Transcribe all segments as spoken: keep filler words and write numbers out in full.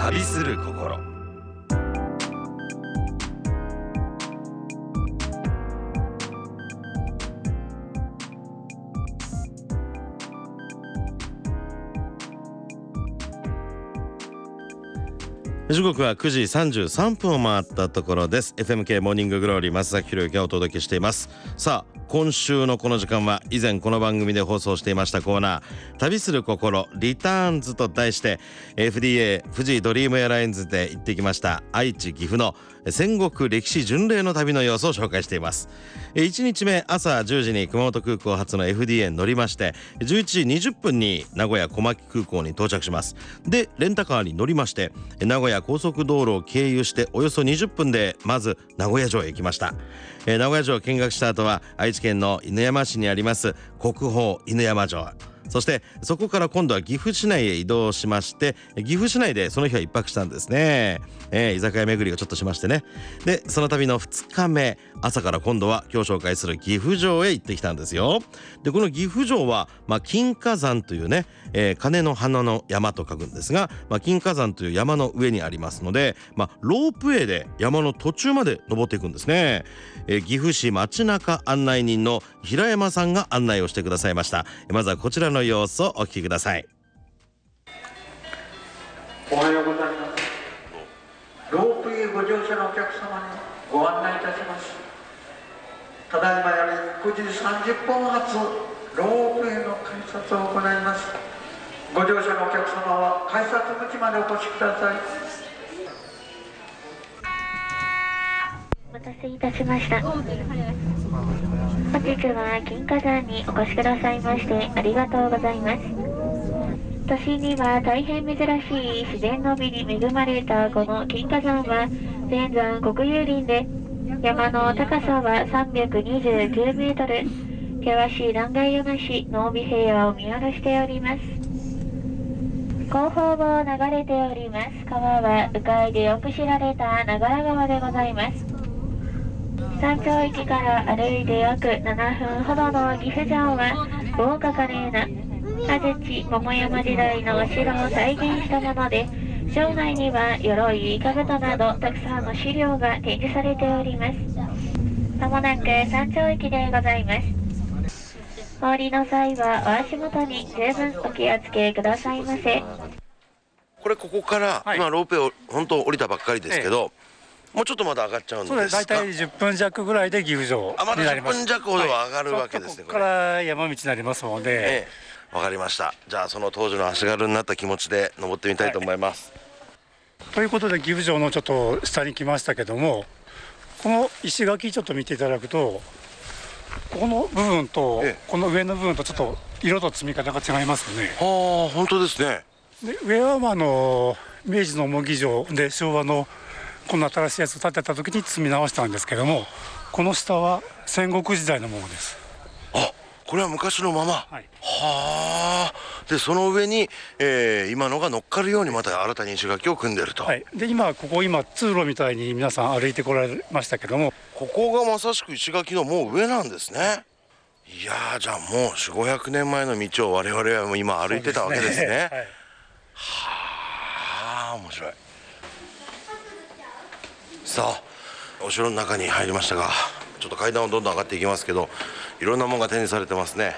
旅する心。時刻はくじさんじゅうさんぷんを回ったところです。 エフエムケー モーニンググローリー松崎ひろゆきがお届けしています。さあ今週のこの時間は以前この番組で放送していましたコーナー、旅する心リターンズと題して エフディーエー 富士ドリームエアラインズで行ってきました愛知岐阜の戦国歴史巡礼の旅の様子を紹介しています。いちにちめ朝じゅうじに熊本空港発の エフディーエー に乗りまして、じゅういちじにじゅっぷんに名古屋小牧空港に到着します。でレンタカーに乗りまして名古屋高速道路を経由しておよそにじゅっぷんでまず名古屋城へ行きました。名古屋城を見学した後は愛知県の犬山市にあります国宝犬山城、そしてそこから今度は岐阜市内へ移動しまして、岐阜市内でその日は一泊したんですね、えー、居酒屋巡りをちょっとしましてね。でその旅のふつかめ朝から今度は今日紹介する岐阜城へ行ってきたんですよ。でこの岐阜城は、まあ、金華山というね、えー、鐘の花の山と書くんですが、まあ、金華山という山の上にありますので、まあ、ロープウェイで山の途中まで登っていくんですね。えー、岐阜市街中案内人の平山さんが案内をしてくださいました。まずはこちらの様子をお聞きください。 おはようございます。ロープウェイご乗車のお客様にご案内いたします。ただいまよりくじさんじゅっぷん発ロープウェイの改札を行います。ご乗車のお客様は改札口までお越しください。 お待たせいたしました。本日は金華山にお越しくださいましてありがとうございます。都心には大変珍しい自然の美に恵まれたこの金華山は全山国有林で、山の高さはさんびゃくにじゅうきゅうメートル、険しい断崖をなし濃尾平野を見下ろしております。後方を流れております川は鵜飼でよく知られた長良川でございます。山頂駅から歩いて約ななふんほどの岐阜城は豪華華麗な安土桃山時代のお城を再現したもので、城内には鎧、兜などたくさんの資料が展示されております。まもなく山頂駅でございます。お降りの際はお足元に十分お気をつけくださいませ。 これここから、はい、今ロープウェイを本当降りたばっかりですけど、ええ、もうちょっとまだ上がっちゃうんですか。そうです。 大体じゅっぷん弱ぐらいで岐阜城になります。 あ、まだじゅっぷん弱ほどは上がるわけですね。 ここから山道になりますので、 ええ、わかりました。じゃあその当時の足軽になった気持ちで登ってみたいと思います、 はい、ということで岐阜城のちょっと下に来ましたけども、この石垣ちょっと見ていただくと、ここの部分とこの上の部分とちょっと色と積み方が違いますよね。 はあ、本当ですね。 で上はまああの明治の模擬城で昭和のこの新しいやつを建てた時に積み直したんですけども、この下は戦国時代のものです。 あ、これは昔のまま。はい、はあ。でその上に、えー、今のが乗っかるようにまた新たに石垣を組んでると。 はい、で今ここ今通路みたいに皆さん歩いてこられましたけども、 ここがまさしく石垣のもう上なんですね。いやー、じゃあもうよんひゃくごひゃくねんまえの道を我々はもう今歩いてたわけですね。はい、はあ、面白い。さあお城の中に入りましたが、ちょっと階段をどんどん上がっていきますけど、いろんなものが展示されてますね。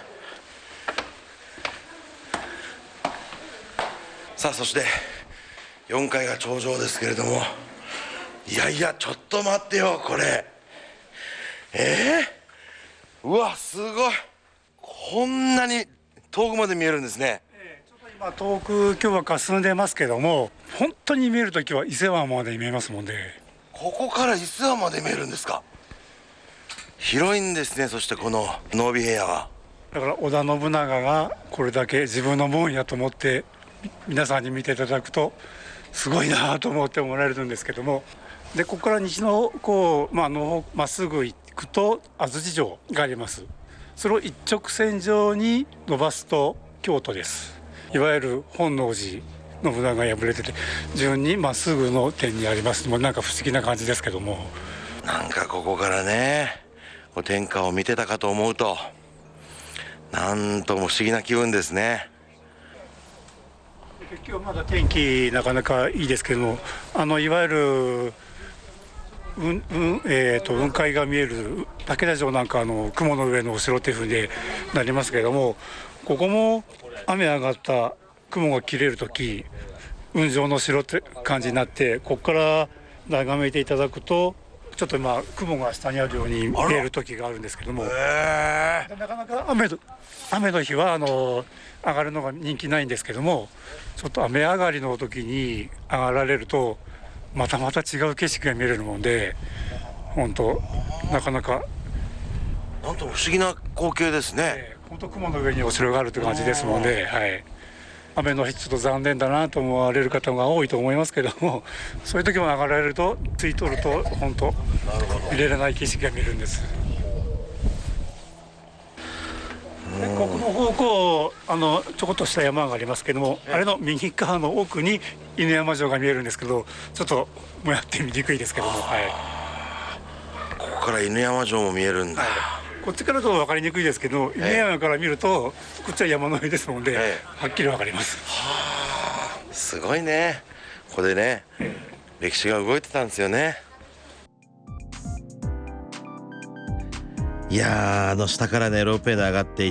さあそしてよんかいが頂上ですけれども、いやいやちょっと待ってよ、これえー、うわすごい、こんなに遠くまで見えるんですね。 えー、ちょっと今遠く今日は霞んでますけども、本当に見えるときは伊勢湾まで見えますもんで。 ここから伊勢湾まで見えるんですか。広いんですね。そしてこの濃尾平野はだから織田信長がこれだけ自分のもんやと思って皆さんに見ていただくとすごいなと思ってもらえるんですけども、でここから西のこうまあのまっすぐ行くと安土城があります。それを一直線上に伸ばすと京都です。いわゆる本能寺信長が敗れてて順にまっすぐの点にあります。もうなんか不思議な感じですけども、 なんかここからねこう天下を見てたかと思うと、なんとも不思議な気分ですね。 今日まだ天気なかなかいいですけども、あのいわゆるうんうんえー、と雲海が見える竹田城なんかの雲の上のお城っていうふうになりますけれども、ここも雨上がった雲が切れるとき雲上の城って感じになって、ここから眺めていただくとちょっとまあ雲が下にあるように見える時があるんですけども、なかなか雨の雨の日はあの上がるのが人気ないんですけども、ちょっと雨上がりの時に上がられるとまたまた違う景色が見えるもんで、本当なかなかなんと不思議な光景ですね。 えー、本当雲の上にお城があるという感じですので、はい、雨の日ちょっと残念だなと思われる方が多いと思いますけども、そういう時も上がられるとついとると本当見れない景色が見えるんです。でここの方向あのちょこっとした山がありますけども、あれの右側の奥に犬山城が見えるんですけど、ちょっともやって見にくいですけども、はい、 ここから犬山城も見えるんだ、 はい、こっちからと分かりにくいですけど、犬山から見るとこっちは山の上ですので、 ええはっきり分かります。 はあ、すごいね。ここでね、え歴史が動いてたんですよね。いやー、あの下からねロープウェイで上がっていって、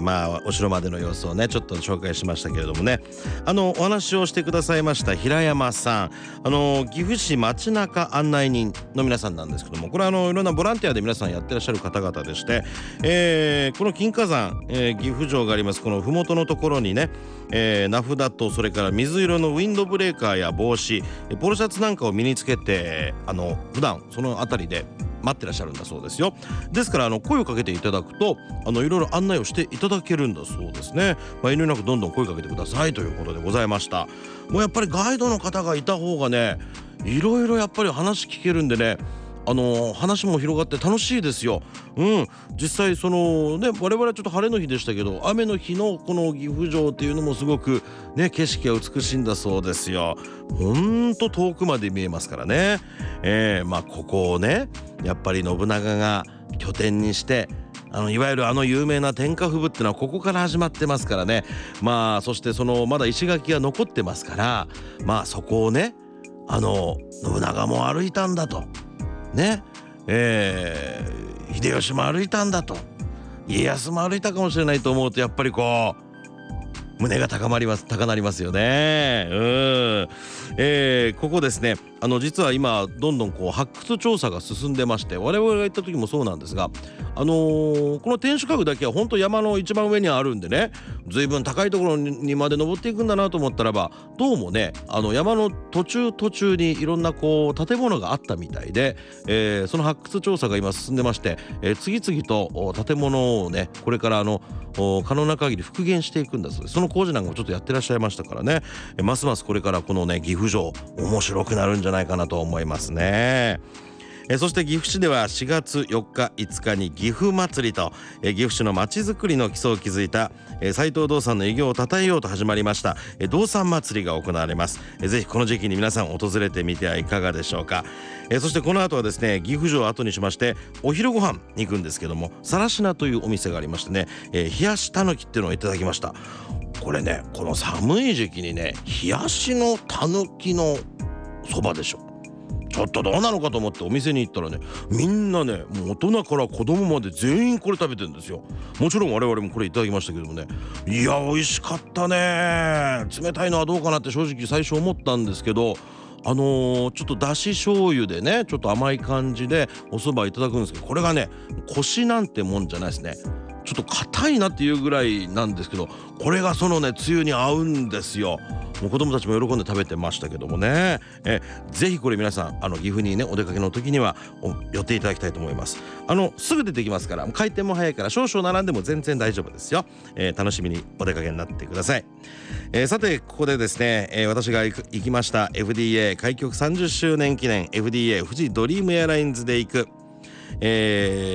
まあお城までの様子をねちょっと紹介しましたけれどもね、あのお話をしてくださいました平山さん、あの岐阜市街中案内人の皆さんなんですけども、これはあのいろんなボランティアで皆さんやってらっしゃる方々でして、えー、この金華山、えー、岐阜城がありますこの麓のところにね、えー、名札とそれから水色のウィンドブレーカーや帽子、ポロシャツなんかを身につけて、あの普段その辺りで待ってらっしゃるんだそうですよ。ですからあの声をかけていただくとあのいろいろ案内をしていただけるんだそうですね。まあ、遠慮なくどんどん声かけてくださいということでございました。もうやっぱりガイドの方がいた方がねいろいろやっぱり話聞けるんでね、あのー、話も広がって楽しいですよ。うん、実際そのね我々はちょっと晴れの日でしたけど、雨の日のこの岐阜城っていうのもすごくね景色が美しいんだそうですよ。ほんと遠くまで見えますからね。えー、まあここをねやっぱり信長が拠点にしてあのいわゆるあの有名な天下布武っていうのはここから始まってますからね。まあそしてそのまだ石垣が残ってますから、まあそこをねあの信長も歩いたんだとね、えー、秀吉も歩いたんだと家康も歩いたかもしれないと思うとやっぱりこう胸が高まります高鳴りますよね。うん、えー、ここですねあの実は今どんどんこう発掘調査が進んでまして、我々が行った時もそうなんですが、あのー、この天守閣だけは本当山の一番上にあるんでね、随分高いところにまで登っていくんだなと思ったらば、どうもねあの山の途中途中にいろんなこう建物があったみたいで、えー、その発掘調査が今進んでまして、えー、次々と建物をねこれからあの可能な限り復元していくんだそうです。その工事なんかもちょっとやってらっしゃいましたからね、えますますこれからこのね岐阜城面白くなるんじゃないかなと思いますね。えそして岐阜市ではしがつよっかいつかに岐阜祭りと、え岐阜市のまちづくりの基礎を築いた斉藤道産の偉業を称えようと始まりましたえ道産祭りが行われます。えぜひこの時期に皆さん訪れてみてはいかがでしょうか。えそしてこの後はですね岐阜城を後にしましてお昼ご飯に行くんですけども、さらしなというお店がありましてね、え冷やしたぬきっていうのをいただきました。これねこの寒い時期にね冷やしのたぬきのそばでしょ。ちょっとどうなのかと思ってお店に行ったらね、みんなねもう大人から子供まで全員これ食べてるんですよ。もちろん我々もこれいただきましたけどもね、いや美味しかったね。冷たいのはどうかなって正直最初思ったんですけど、あのー、ちょっとだし醤油でねちょっと甘い感じでお蕎麦いただくんですけど、これがねコシなんてもんじゃないですね。ちょっと硬いなっていうぐらいなんですけど、これがそのねつゆに合うんですよ。もう子供たちも喜んで食べてましたけどもね、えぜひこれ皆さんあの岐阜にねお出かけの時には寄っていただきたいと思います。あのすぐ出てきますから、開店も早いから少々並んでも全然大丈夫ですよ。えー、楽しみにお出かけになってください。えー、さてここでですね、えー、私が行く行きました エフディーエー 開局さんじゅっしゅうねん記念 エフディーエー 富士ドリームエアラインズで行くえー、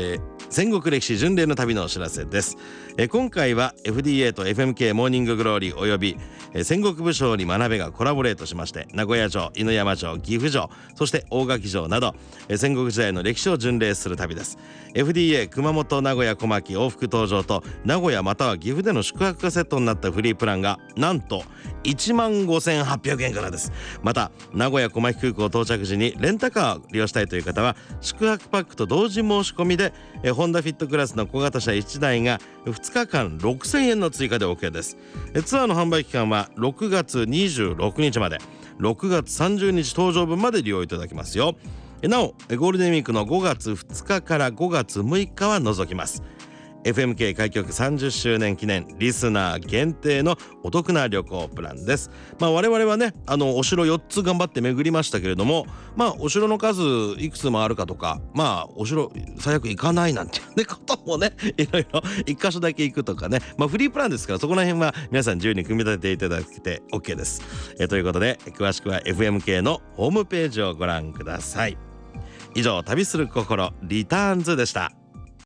戦国歴史巡礼の旅のお知らせです。え今回は エフディーエー と エフエムケー モーニンググローリーおよびえ戦国武将に学べがコラボレートしまして、名古屋城、犬山城、岐阜城、そして大垣城などえ戦国時代の歴史を巡礼する旅です。 エフディーエー 熊本、名古屋、小牧往復搭乗と名古屋または岐阜での宿泊がセットになったフリープランがなんといちまんごせんはっぴゃくえんからです。また名古屋小牧空港到着時にレンタカーを利用したいという方は宿泊パックと同時申し込みでえホンダフィットクラスの小型車いちだいがふつかかんろくせんえんの追加で OK です。えツアーの販売期間はろくがつにじゅうろくにちまで、ろくがつさんじゅうにち搭乗分まで利用いただけますよ。なおゴールデンウィークのごがつふつかからごがつむいかは除きます。 エフエムケー 開局さんじゅっしゅうねん記念リスナー限定のお得な旅行プランです。まあ我々はね、あのお城よっつ頑張って巡りましたけれども、まあお城の数いくつもあるかとか、まあお城最悪行かないなんていうねこともね、いろいろ一箇所だけ行くとかね、まあフリープランですから、そこら辺は皆さん自由に組み立てていただけて OK です。えということで詳しくは エフエムケー のホームページをご覧ください。以上、旅する心リターンズでした。